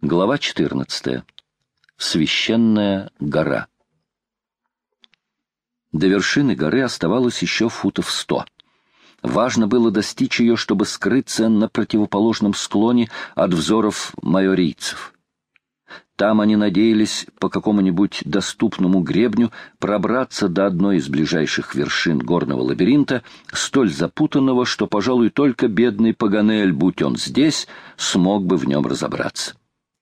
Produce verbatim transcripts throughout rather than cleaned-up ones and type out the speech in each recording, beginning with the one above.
Глава четырнадцатая. Священная гора. До вершины горы оставалось еще футов сто. Важно было достичь ее, чтобы скрыться на противоположном склоне от взоров майорийцев. Там они надеялись по какому-нибудь доступному гребню пробраться до одной из ближайших вершин горного лабиринта, столь запутанного, что, пожалуй, только бедный Паганель, будь он здесь, смог бы в нем разобраться.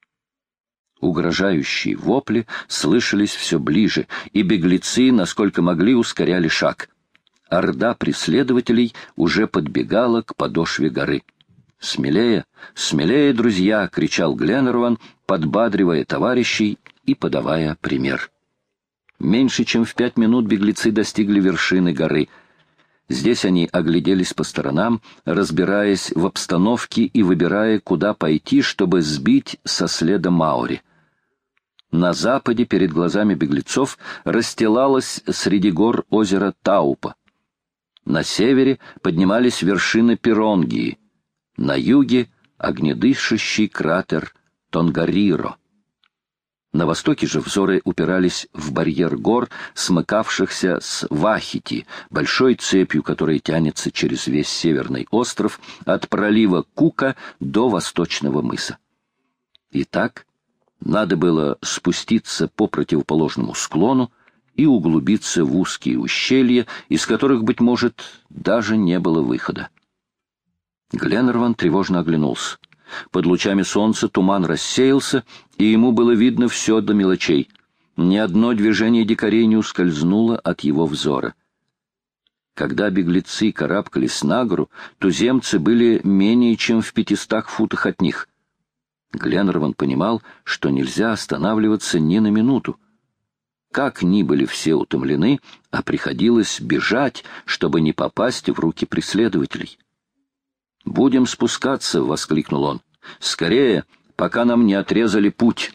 Угрожающие вопли слышались все ближе, и беглецы, насколько могли, ускоряли шаг. Орда преследователей уже подбегала к подошве горы. «Смелее, смелее, друзья!» — кричал Гленнерван, подбадривая товарищей и подавая пример. Меньше чем в пять минут беглецы достигли вершины горы. Здесь они огляделись по сторонам, разбираясь в обстановке и выбирая, куда пойти, чтобы сбить со следа Маори. На западе перед глазами беглецов расстилалось среди гор озеро Таупа. На севере поднимались вершины Пиронгии, на юге — огнедышащий кратер Тонгариро. На востоке же взоры упирались в барьер гор, смыкавшихся с Вахити, большой цепью, которая тянется через весь северный остров от пролива Кука до восточного мыса. Итак, надо было спуститься по противоположному склону и углубиться в узкие ущелья, из которых, быть может, даже не было выхода. Гленнерван тревожно оглянулся. Под лучами солнца туман рассеялся, и ему было видно все до мелочей. Ни одно движение дикарей не ускользнуло от его взора. Когда беглецы карабкались на гору, туземцы были менее чем в пятистах футах от них. Гленнерван понимал, что нельзя останавливаться ни на минуту. Как ни были все утомлены, а приходилось бежать, чтобы не попасть в руки преследователей. «Будем спускаться!» — воскликнул он. «Скорее, пока нам не отрезали путь!»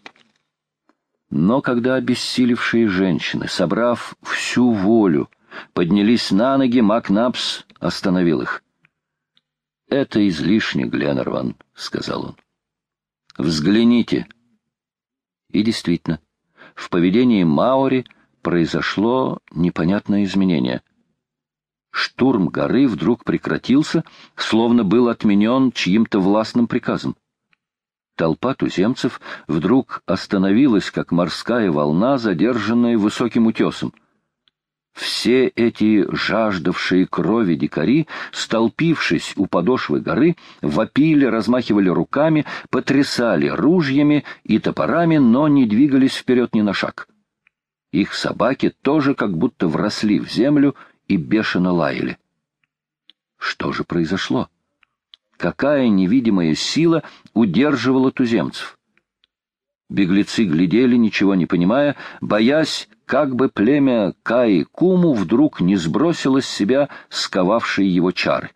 Но когда обессилевшие женщины, собрав всю волю, поднялись на ноги, Макнапс остановил их. «Это излишне, Гленнерван», — сказал он. «Взгляните!» И действительно, в поведении Маори произошло непонятное изменение. Штурм горы вдруг прекратился, словно был отменен чьим-то властным приказом. Толпа туземцев вдруг остановилась, как морская волна, задержанная высоким утесом. Все эти жаждавшие крови дикари, столпившись у подошвы горы, вопили, размахивали руками, потрясали ружьями и топорами, но не двигались вперед ни на шаг. Их собаки тоже как будто вросли в землю и бешено лаяли. Что же произошло? Какая невидимая сила удерживала туземцев? Беглецы глядели, ничего не понимая, боясь, как бы племя Каи-Куму вдруг не сбросило с себя сковавшие его чары.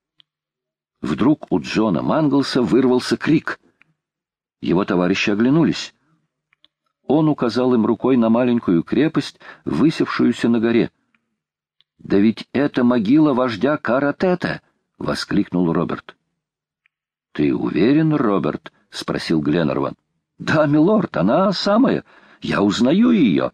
Вдруг у Джона Манглса вырвался крик. Его товарищи оглянулись. Он указал им рукой на маленькую крепость, высевшуюся на горе. «Да ведь это могила вождя Каратета!» — воскликнул Роберт. «Ты уверен, Роберт?» — спросил Гленнерван. «Да, милорд, она самая. Я узнаю ее».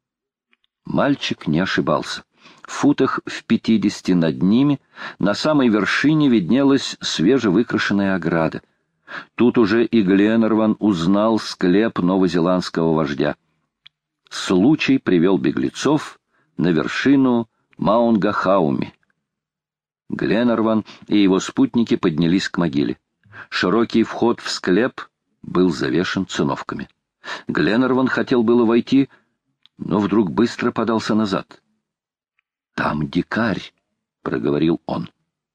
Мальчик не ошибался. В футах в пятидесяти над ними, на самой вершине, виднелась свежевыкрашенная ограда. Тут уже и Гленнерван узнал склеп новозеландского вождя. Случай привел беглецов на вершину Маунгахауми. Гленнерван и его спутники поднялись к могиле. Широкий вход в склеп был завешен циновками. Гленнерван хотел было войти, но вдруг быстро подался назад. «Там дикарь», — проговорил он.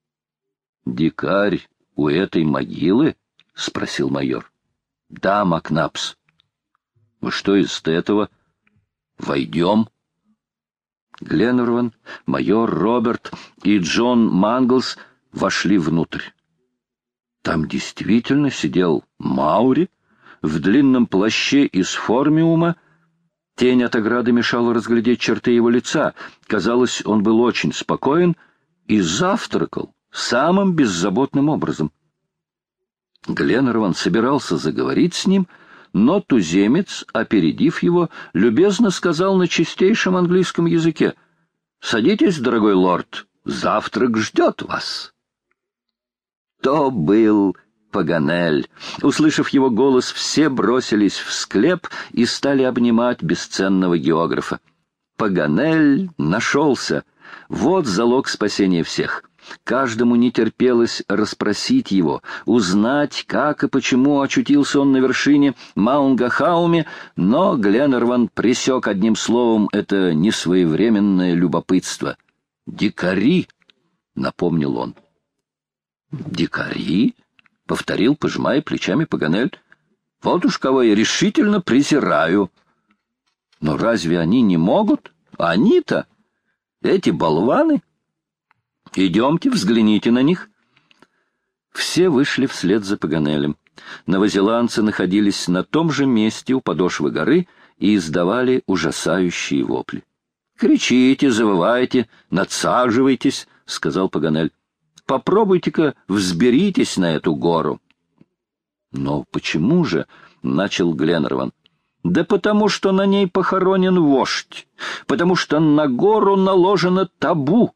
«Дикарь у этой могилы?» — спросил майор. «Да, Макнапс». «Ну что из этого? Войдем?» Гленнерван, майор Роберт и Джон Манглс вошли внутрь. Там действительно сидел Маури в длинном плаще из формиума. Тень от ограды мешала разглядеть черты его лица. Казалось, он был очень спокоен и завтракал самым беззаботным образом. Гленнерван собирался заговорить с ним, но туземец, опередив его, любезно сказал на чистейшем английском языке: «Садитесь, дорогой лорд, завтрак ждет вас». То был Паганель. Услышав его голос, все бросились в склеп и стали обнимать бесценного географа. Паганель нашелся. Вот залог спасения всех. Каждому не терпелось расспросить его, узнать, как и почему очутился он на вершине Маунгахауме, но Гленнерван пресек одним словом это несвоевременное любопытство. «Дикари!» — напомнил он. «Дикари?» — повторил, пожимая плечами Паганель. «Вот уж кого я решительно презираю. Но разве они не могут? Они-то, эти болваны! Идемте, взгляните на них». Все вышли вслед за Паганелем. Новозеландцы находились на том же месте у подошвы горы и издавали ужасающие вопли. «Кричите, завывайте, надсаживайтесь», — сказал Паганель. «Попробуйте-ка взберитесь на эту гору». «Но почему же?» — начал Гленнерван. «Да потому что на ней похоронен вождь, потому что на гору наложено табу».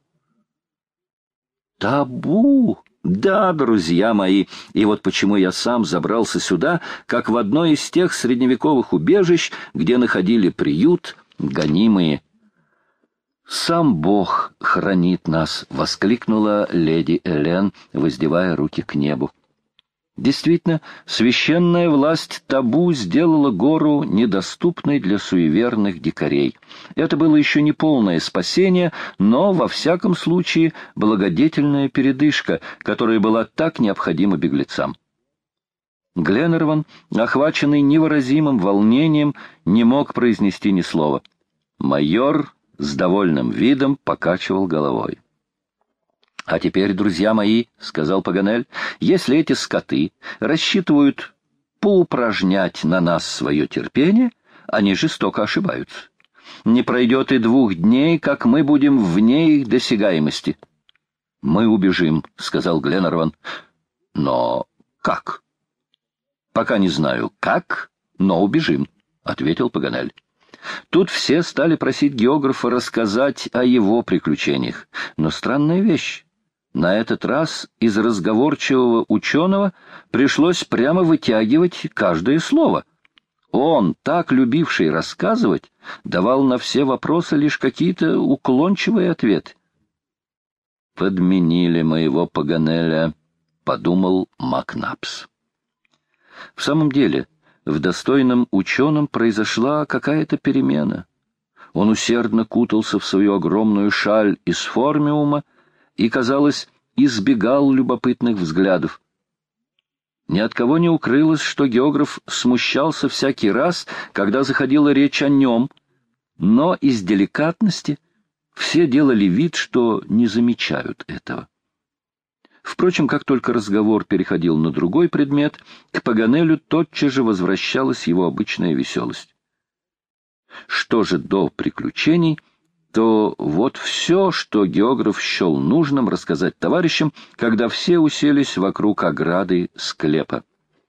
«Табу? Да, друзья мои, и вот почему я сам забрался сюда, как в одно из тех средневековых убежищ, где находили приют гонимые». «Сам Бог хранит нас!» — воскликнула леди Элен, воздевая руки к небу. Действительно, священная власть табу сделала гору недоступной для суеверных дикарей. Это было еще не полное спасение, но, во всяком случае, благодетельная передышка, которая была так необходима беглецам. Гленнерван, охваченный невыразимым волнением, не мог произнести ни слова. Майор с довольным видом покачивал головой. «А теперь, друзья мои, — сказал Паганель, — если эти скоты рассчитывают поупражнять на нас свое терпение, они жестоко ошибаются. Не пройдет и двух дней, как мы будем вне их досягаемости». «Мы убежим, — сказал Гленнерван. — Но как?» «Пока не знаю, как, но убежим, — ответил Паганель. Тут все стали просить географа рассказать о его приключениях. Но странная вещь. На этот раз из разговорчивого ученого пришлось прямо вытягивать каждое слово. Он, так любивший рассказывать, давал на все вопросы лишь какие-то уклончивые ответы. «Подменили моего Паганеля», — подумал Макнапс. В самом деле, в достойном ученом произошла какая-то перемена. Он усердно кутался в свою огромную шаль из формиума и, казалось, избегал любопытных взглядов. Ни от кого не укрылось, что географ смущался всякий раз, когда заходила речь о нем, но из деликатности все делали вид, что не замечают этого. Впрочем, как только разговор переходил на другой предмет, к Паганелю тотчас же возвращалась его обычная веселость. Что же до приключений, то вот все, что географ счел нужным рассказать товарищам, когда все уселись вокруг ограды склепа.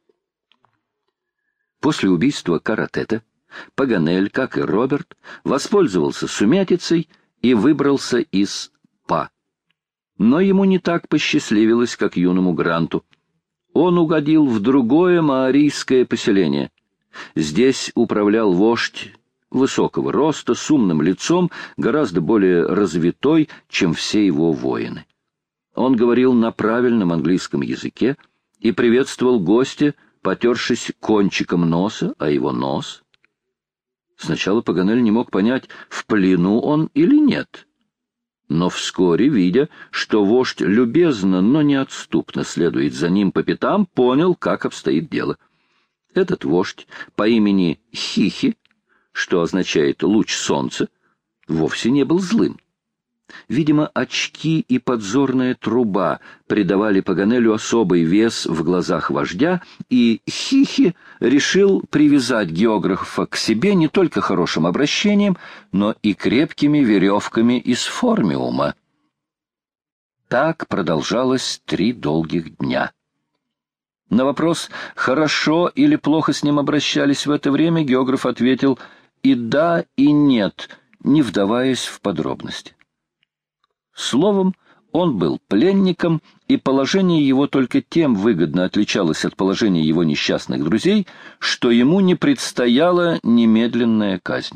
После убийства Каратета Паганель, как и Роберт, воспользовался сумятицей и выбрался из Па. Но ему не так посчастливилось, как юному Гранту. Он угодил в другое маорийское поселение. Здесь управлял вождь высокого роста, с умным лицом, гораздо более развитой, чем все его воины. Он говорил на правильном английском языке и приветствовал гостя, потершись кончиком носа, а его нос. Сначала Паганель не мог понять, в плену он или нет. Но вскоре, видя, что вождь любезно, но неотступно следует за ним по пятам, понял, как обстоит дело. Этот вождь по имени Хихи, что означает «луч солнца», вовсе не был злым. Видимо, очки и подзорная труба придавали Паганелю особый вес в глазах вождя, и Хихи решил привязать географа к себе не только хорошим обращением, но и крепкими веревками из формиума. Так продолжалось три долгих дня. На вопрос, хорошо или плохо с ним обращались в это время, географ ответил и да, и нет, не вдаваясь в подробности. Словом, он был пленником, и положение его только тем выгодно отличалось от положения его несчастных друзей, что ему не предстояла немедленная казнь.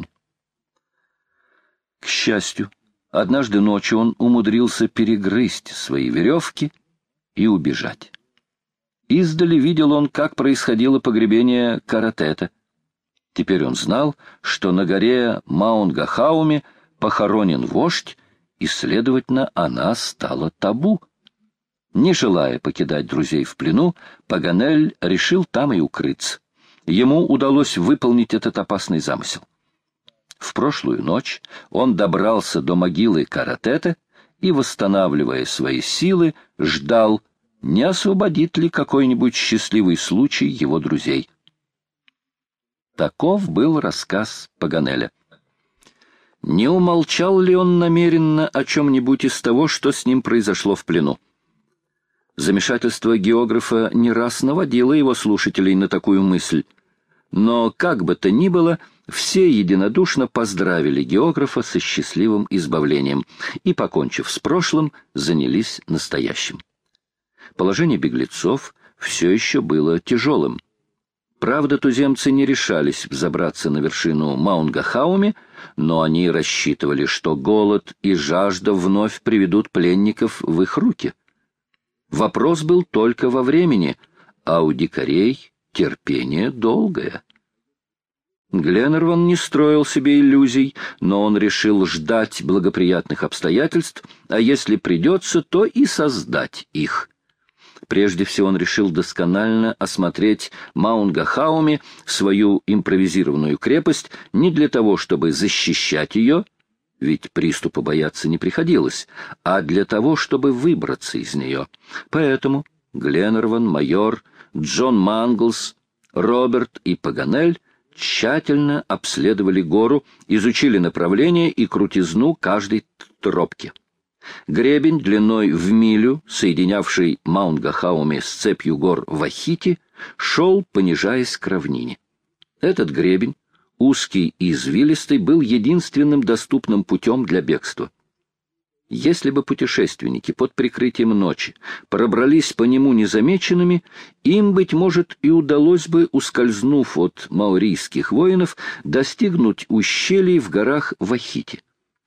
К счастью, однажды ночью он умудрился перегрызть свои веревки и убежать. Издали видел он, как происходило погребение Каратета. Теперь он знал, что на горе Маунгахауме похоронен вождь, и, следовательно, она стала табу. Не желая покидать друзей в плену, Паганель решил там и укрыться. Ему удалось выполнить этот опасный замысел. В прошлую ночь он добрался до могилы Каратета и, восстанавливая свои силы, ждал, не освободит ли какой-нибудь счастливый случай его друзей. Таков был рассказ Паганеля. Не умолчал ли он намеренно о чем-нибудь из того, что с ним произошло в плену? Замешательство географа не раз наводило его слушателей на такую мысль. Но, как бы то ни было, все единодушно поздравили географа со счастливым избавлением и, покончив с прошлым, занялись настоящим. Положение беглецов все еще было тяжелым. Правда, туземцы не решались взобраться на вершину Маунгахауме, но они рассчитывали, что голод и жажда вновь приведут пленников в их руки. Вопрос был только во времени, а у дикарей терпение долгое. Гленнерван не строил себе иллюзий, но он решил ждать благоприятных обстоятельств, а если придется, то и создать их. Прежде всего он решил досконально осмотреть Маунгахауме, свою импровизированную крепость, не для того, чтобы защищать ее, ведь приступа бояться не приходилось, а для того, чтобы выбраться из нее. Поэтому Гленнерван, майор, Джон Манглс, Роберт и Паганель тщательно обследовали гору, изучили направление и крутизну каждой тропки. Гребень длиной в милю, соединявший Маунгахауме с цепью гор Вахити, шел, понижаясь к равнине. Этот гребень, узкий и извилистый, был единственным доступным путем для бегства. Если бы путешественники под прикрытием ночи пробрались по нему незамеченными, им, быть может, и удалось бы, ускользнув от маорийских воинов, достигнуть ущелий в горах Вахити.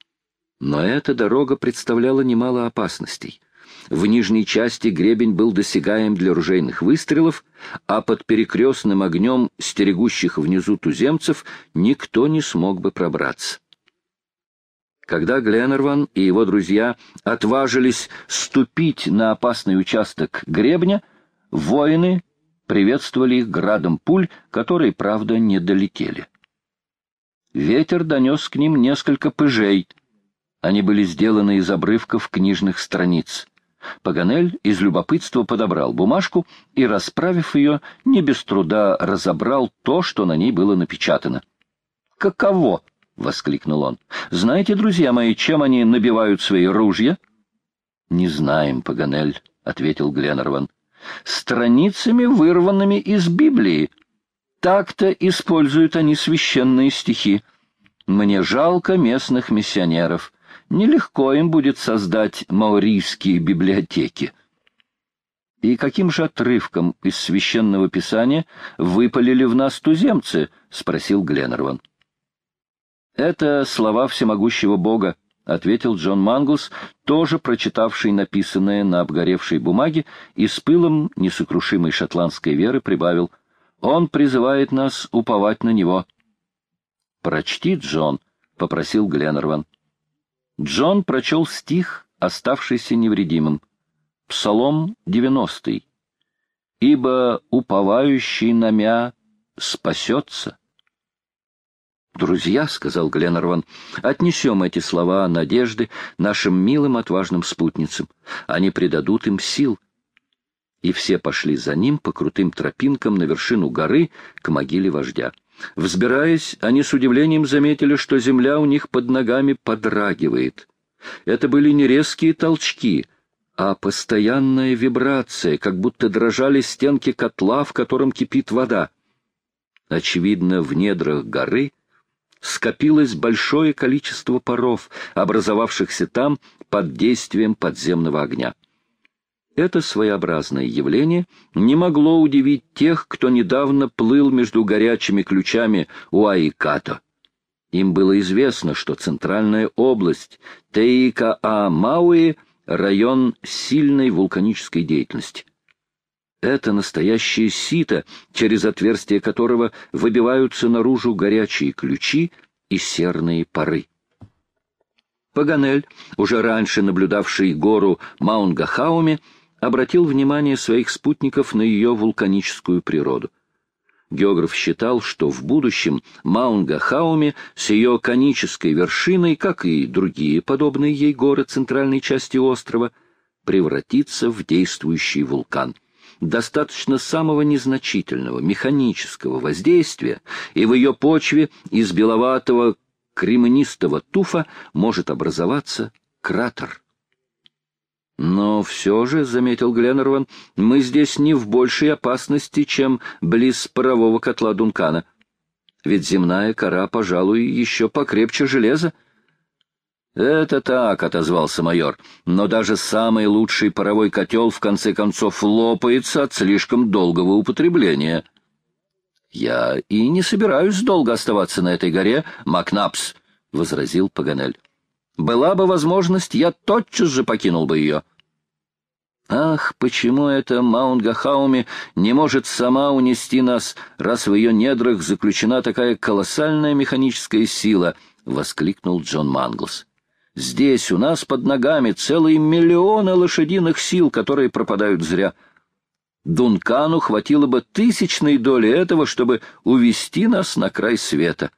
Но эта дорога представляла немало опасностей. В нижней части гребень был досягаем для ружейных выстрелов, а под перекрестным огнем стерегущих внизу туземцев никто не смог бы пробраться. Когда Гленнерван и его друзья отважились ступить на опасный участок гребня, воины приветствовали их градом пуль, которые, правда, не долетели. Ветер донес к ним несколько пыжей. Они были сделаны из обрывков книжных страниц. Паганель из любопытства подобрал бумажку и, расправив ее, не без труда разобрал то, что на ней было напечатано. «Каково?» — воскликнул он. «Знаете, друзья мои, чем они набивают свои ружья?» «Не знаем, Паганель», — ответил Гленнерван. «Страницами, вырванными из Библии. Так-то используют они священные стихи. Мне жалко местных миссионеров. Нелегко им будет создать маорийские библиотеки». «И каким же отрывком из священного писания выпалили в нас туземцы?» — спросил Гленнерван. «Это слова всемогущего Бога», — ответил Джон Манглс, тоже прочитавший написанное на обгоревшей бумаге, и с пылом несокрушимой шотландской веры прибавил: «Он призывает нас уповать на него». «Прочти, Джон», — попросил Гленнерван. Джон прочел стих, оставшийся невредимым. Псалом девяностый. «Ибо уповающий на мя спасется». «Друзья», — сказал Гленнерван, — «отнесем эти слова надежды нашим милым отважным спутницам. Они придадут им сил». И все пошли за ним по крутым тропинкам на вершину горы к могиле вождя. Взбираясь, они с удивлением заметили, что земля у них под ногами подрагивает. Это были не резкие толчки, а постоянная вибрация, как будто дрожали стенки котла, в котором кипит вода. Очевидно, в недрах горы скопилось большое количество паров, образовавшихся там под действием подземного огня. Это своеобразное явление не могло удивить тех, кто недавно плыл между горячими ключами Уаикато. Им было известно, что центральная область Теикаа-Мауи — район сильной вулканической деятельности. Это настоящее сито, через отверстие которого выбиваются наружу горячие ключи и серные пары. Паганель, уже раньше наблюдавший гору Маунгахауми, обратил внимание своих спутников на ее вулканическую природу. Географ считал, что в будущем Маунгахауми с ее конической вершиной, как и другие подобные ей горы центральной части острова, превратится в действующий вулкан. Достаточно самого незначительного механического воздействия, и в ее почве из беловатого кремнистого туфа может образоваться кратер. «Но все же, — заметил Гленнерван, — мы здесь не в большей опасности, чем близ парового котла Дункана. Ведь земная кора, пожалуй, еще покрепче железа». «Это так, — отозвался майор, — но даже самый лучший паровой котел в конце концов лопается от слишком долгого употребления». «Я и не собираюсь долго оставаться на этой горе, Макнапс, — возразил Паганель. Была бы возможность, я тотчас же покинул бы ее». «Ах, почему эта Маунгахауми не может сама унести нас, раз в ее недрах заключена такая колоссальная механическая сила!» — воскликнул Джон Манглс. «Здесь у нас под ногами целые миллионы лошадиных сил, которые пропадают зря. Дункану хватило бы тысячной доли этого, чтобы увести нас на край света».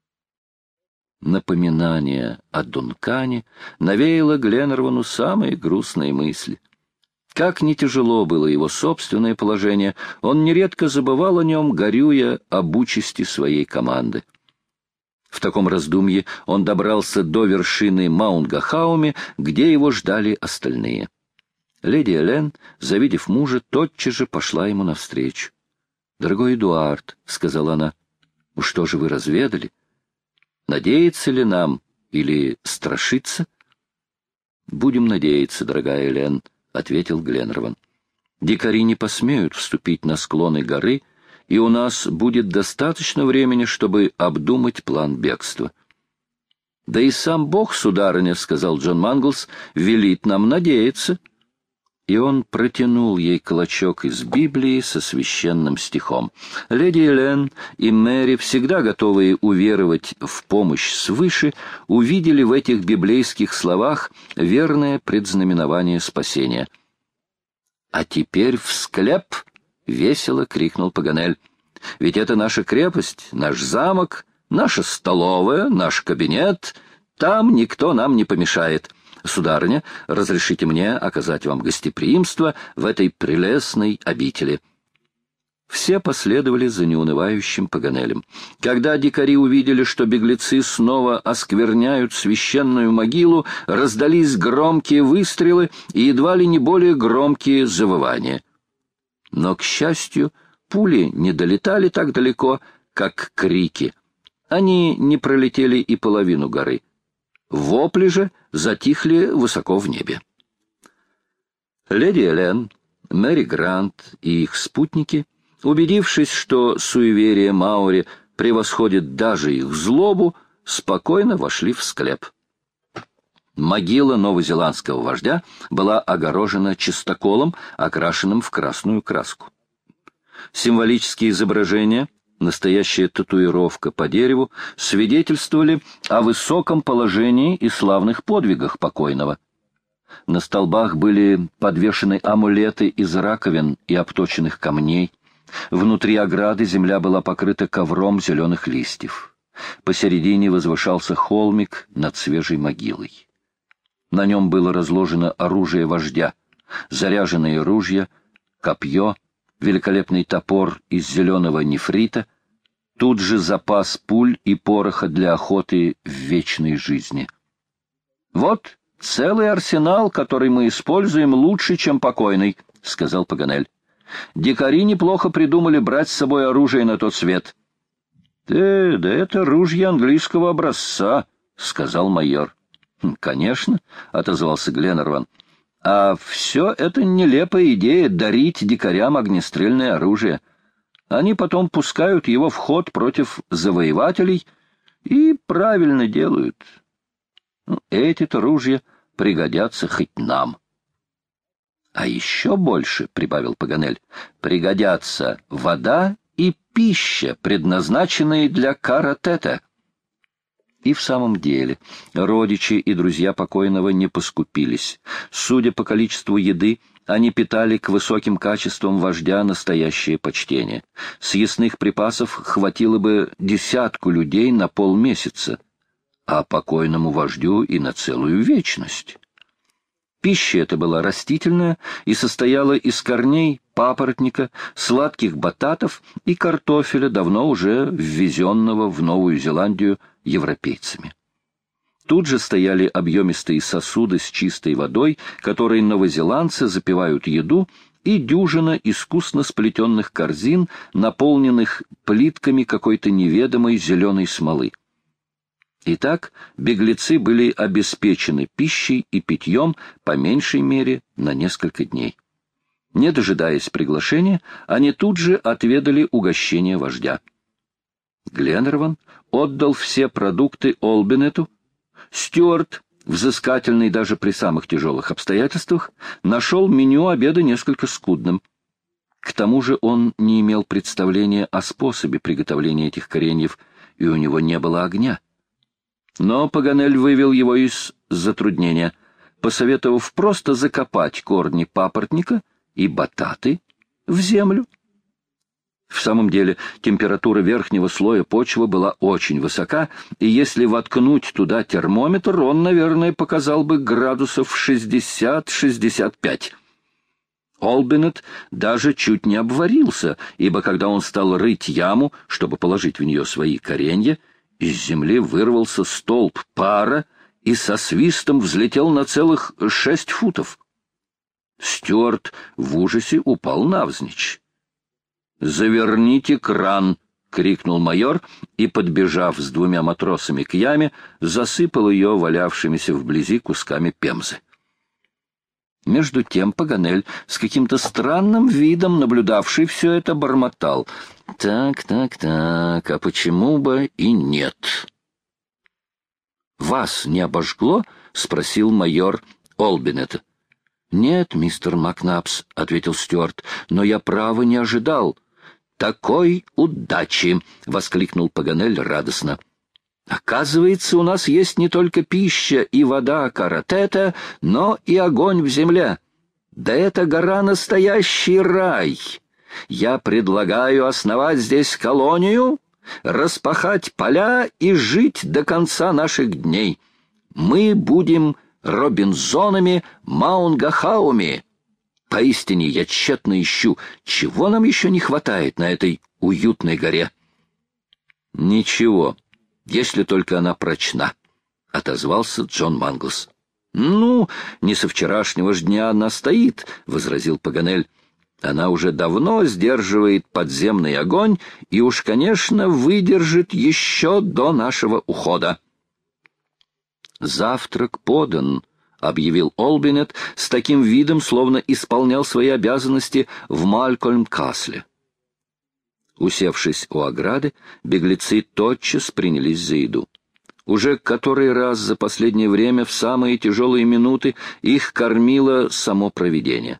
Напоминание о Дункане навеяло Гленнервану самые грустные мысли. Как ни тяжело было его собственное положение, он нередко забывал о нем, горюя об участи своей команды. В таком раздумье он добрался до вершины Маунгахауми, где его ждали остальные. Леди Элен, завидев мужа, тотчас же пошла ему навстречу. «Дорогой Эдуард, — сказала она, — что же вы разведали? Надеяться ли нам или страшиться?» «Будем надеяться, дорогая Элен, — ответил Гленнерван. «Дикари не посмеют вступить на склоны горы, и у нас будет достаточно времени, чтобы обдумать план бегства». «Да и сам Бог, сударыня, — сказал Джон Манглс, — велит нам надеяться». И он протянул ей клочок из Библии со священным стихом. Леди Элен и Мэри, всегда готовые уверовать в помощь свыше, увидели в этих библейских словах верное предзнаменование спасения. «А теперь в склеп!» — весело крикнул Паганель. «Ведь это наша крепость, наш замок, наша столовая, наш кабинет. Там никто нам не помешает. Сударыня, разрешите мне оказать вам гостеприимство в этой прелестной обители». Все последовали за неунывающим Паганелем. Когда дикари увидели, что беглецы снова оскверняют священную могилу, раздались громкие выстрелы и едва ли не более громкие завывания. Но, к счастью, пули не долетали так далеко, как крики. Они не пролетели и половину горы. Вопли же затихли высоко в небе. Леди Элен, Мэри Грант и их спутники, убедившись, что суеверие Маори превосходит даже их злобу, спокойно вошли в склеп. Могила новозеландского вождя была огорожена чистоколом, окрашенным в красную краску. Символические изображения, настоящая татуировка по дереву, свидетельствовали о высоком положении и славных подвигах покойного. На столбах были подвешены амулеты из раковин и обточенных камней. Внутри ограды земля была покрыта ковром зеленых листьев. Посередине возвышался холмик над свежей могилой. На нем было разложено оружие вождя, заряженные ружья, копье, великолепный топор из зеленого нефрита, тут же запас пуль и пороха для охоты в вечной жизни. «Вот «Целый арсенал, который мы используем, лучше, чем покойный», — сказал Паганель. «Дикари неплохо придумали брать с собой оружие на тот свет». «Да, да это ружья английского образца», — сказал майор. «Конечно», — отозвался Гленнерван. «А все это нелепая идея — дарить дикарям огнестрельное оружие. Они потом пускают его в ход против завоевателей и правильно делают. Ну, эти-то ружья пригодятся хоть нам». «А еще больше, — прибавил Паганель, — пригодятся вода и пища, предназначенные для Кара-Тета». И в самом деле родичи и друзья покойного не поскупились. Судя по количеству еды, они питали к высоким качествам вождя настоящее почтение. Съестных припасов хватило бы десятку людей на полмесяца, а покойному вождю и на целую вечность. Пища эта была растительная и состояла из корней папоротника, сладких бататов и картофеля, давно уже ввезенного в Новую Зеландию европейцами. Тут же стояли объемистые сосуды с чистой водой, которой новозеландцы запивают еду, и дюжина искусно сплетенных корзин, наполненных плитками какой-то неведомой зеленой смолы. Итак, беглецы были обеспечены пищей и питьем, по меньшей мере, на несколько дней. Не дожидаясь приглашения, они тут же отведали угощение вождя. Гленнерван отдал все продукты Олбинету. Стюарт, взыскательный даже при самых тяжелых обстоятельствах, нашел меню обеда несколько скудным. К тому же он не имел представления о способе приготовления этих кореньев, и у него не было огня. Но Паганель вывел его из затруднения, посоветовав просто закопать корни папоротника и бататы в землю. В самом деле температура верхнего слоя почвы была очень высока, и если воткнуть туда термометр, он, наверное, показал бы градусов шестьдесят-шестьдесят пять. Олбинет даже чуть не обварился, ибо когда он стал рыть яму, чтобы положить в нее свои коренья, из земли вырвался столб пара и со свистом взлетел на целых шесть футов. Стюарт в ужасе упал навзничь. «Заверните кран!» — крикнул майор и, подбежав с двумя матросами к яме, засыпал ее валявшимися вблизи кусками пемзы. Между тем Паганель, с каким-то странным видом наблюдавший все это, бормотал: «Так, так, так, а почему бы и нет?» «Вас не обожгло?» — спросил майор Олбинета. «Нет, мистер Макнапс», — ответил Стюарт, — «но я, право, не ожидал». «Такой удачи!» — воскликнул Паганель радостно. «Оказывается, у нас есть не только пища и вода Кара-Тета, но и огонь в земле. Да это гора — настоящий рай! Я предлагаю основать здесь колонию, распахать поля и жить до конца наших дней. Мы будем Робинзонами Маунгахауми. Поистине я тщетно ищу, чего нам еще не хватает на этой уютной горе». «Ничего, если только она прочна», — отозвался Джон Манглс. «Ну, не со вчерашнего ж дня она стоит», — возразил Паганель. «Она уже давно сдерживает подземный огонь и уж, конечно, выдержит еще до нашего ухода». «Завтрак подан», — объявил Олбинет с таким видом, словно исполнял свои обязанности в Малькольм-Касле. Усевшись у ограды, беглецы тотчас принялись за еду. Уже который раз за последнее время в самые тяжелые минуты их кормило само провидение.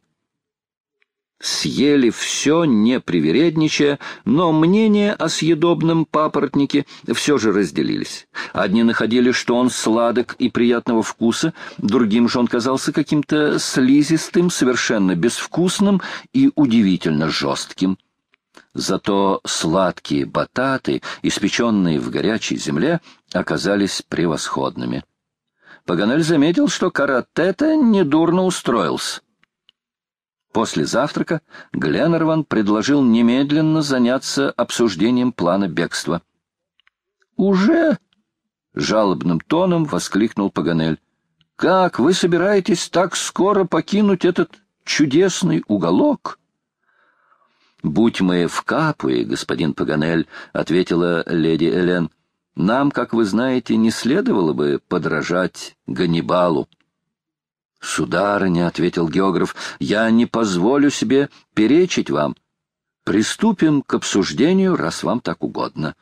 Съели все, не привередничая, но мнения о съедобном папоротнике все же разделились. Одни находили, что он сладок и приятного вкуса, другим же он казался каким-то слизистым, совершенно безвкусным и удивительно жестким. Зато сладкие бататы, испеченные в горячей земле, оказались превосходными. Паганель заметил, что Кара-Тета недурно устроился. После завтрака Гленнерван предложил немедленно заняться обсуждением плана бегства. «Уже?» — жалобным тоном воскликнул Паганель. Как вы собираетесь так скоро покинуть этот чудесный уголок? — Будь мы в Капуе, господин Паганель, — ответила леди Элен, — нам, как вы знаете, не следовало бы подражать Ганнибалу. — Сударыня, — ответил географ, — я не позволю себе перечить вам. Приступим к обсуждению, раз вам так угодно.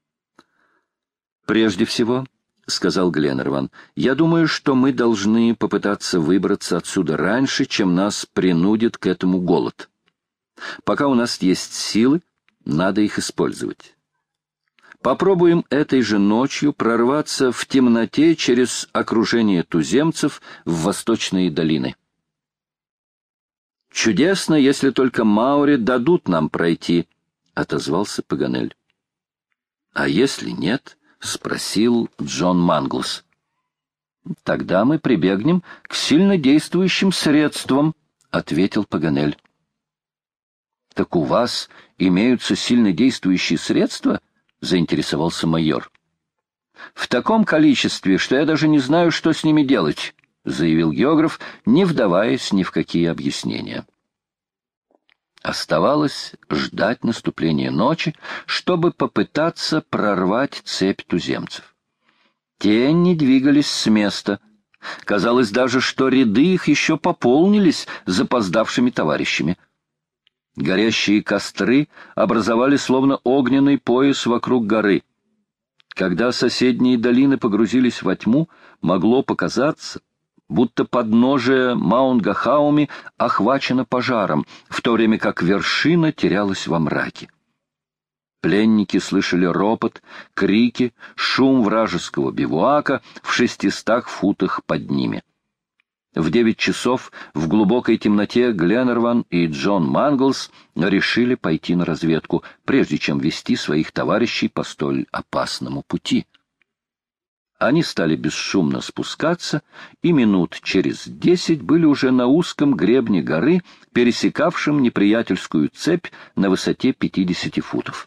— Прежде всего, — сказал Гленнерван, — я думаю, что мы должны попытаться выбраться отсюда раньше, чем нас принудит к этому голод. Пока у нас есть силы, надо их использовать. Попробуем этой же ночью прорваться в темноте через окружение туземцев в восточные долины. «Чудесно, если только маори дадут нам пройти», — отозвался Паганель. «А если нет?» — спросил Джон Манглс. «Тогда мы прибегнем к сильнодействующим средствам», — ответил Паганель. «Так у вас имеются сильнодействующие средства?» — заинтересовался майор. «В таком количестве, что я даже не знаю, что с ними делать», — заявил географ, не вдаваясь ни в какие объяснения. Оставалось ждать наступления ночи, чтобы попытаться прорвать цепь туземцев. Те не двигались с места. Казалось даже, что ряды их еще пополнились запоздавшими товарищами. Горящие костры образовали словно огненный пояс вокруг горы. Когда соседние долины погрузились во тьму, могло показаться, будто подножие Маунт-Гахауми охвачено пожаром, в то время как вершина терялась во мраке. Пленники слышали ропот, крики, шум вражеского бивуака в шестистах футах под ними. В девять часов в глубокой темноте Гленнерван и Джон Манглс решили пойти на разведку, прежде чем вести своих товарищей по столь опасному пути. Они стали бесшумно спускаться, и минут через десять были уже на узком гребне горы, пересекавшем неприятельскую цепь на высоте пятидесяти футов.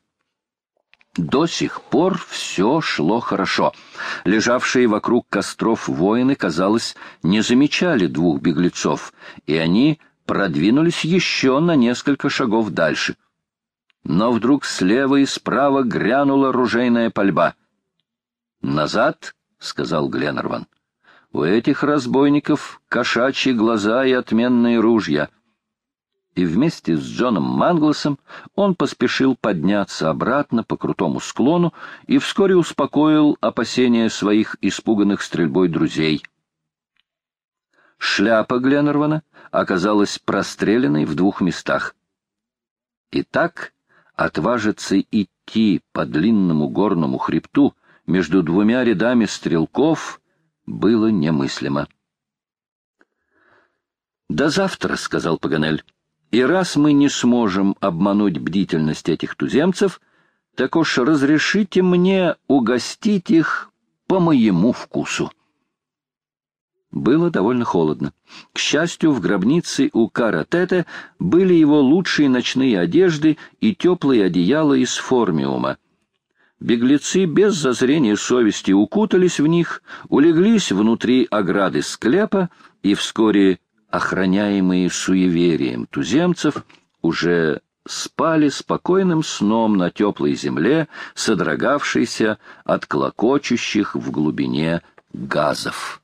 До сих пор все шло хорошо. Лежавшие вокруг костров воины, казалось, не замечали двух беглецов, и они продвинулись еще на несколько шагов дальше. Но вдруг слева и справа грянула ружейная пальба. «Назад!» — сказал Гленнерван. «У этих разбойников кошачьи глаза и отменные ружья». И вместе с Джоном Манглсом он поспешил подняться обратно по крутому склону и вскоре успокоил опасения своих испуганных стрельбой друзей. Шляпа Гленнервана оказалась простреленной в двух местах. Итак, отважиться идти по длинному горному хребту между двумя рядами стрелков было немыслимо. «До завтра», — сказал Паганель. «И раз мы не сможем обмануть бдительность этих туземцев, так уж разрешите мне угостить их по моему вкусу». Было довольно холодно. К счастью, в гробнице у Кара-Тете были его лучшие ночные одежды и теплые одеяла из формиума. Беглецы без зазрения совести укутались в них, улеглись внутри ограды склепа, и вскоре охраняемые суеверием туземцев, уже спали спокойным сном на теплой земле, содрогавшейся от клокочущих в глубине газов.